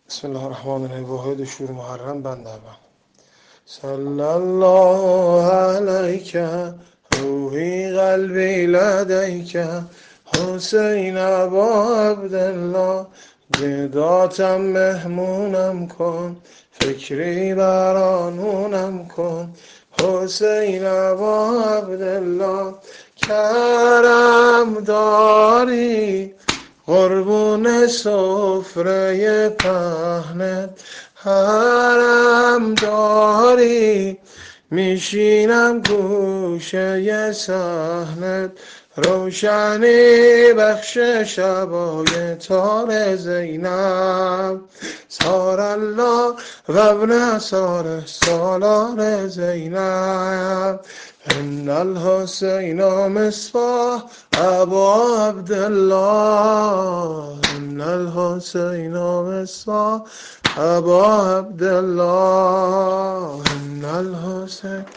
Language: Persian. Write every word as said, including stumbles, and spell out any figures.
بسم الله الرحمن الرحیم. واحد شور محرم بنده با صلی الله علیک روحی قلبی لدیک حسین ابا عبدالله جداتم مهمونم کن فکری برانونم کن حسین ابا عبدالله کرم داری قربون سفره پهنت حرم داری میشینم گوشه صحنت روشنی بخش شبای تار زینب سار الله و ابن سار سالار زینب ان الحسین مصباح ابا عبدالله ان الحسین مصباح ابا عبدالله ان الحسین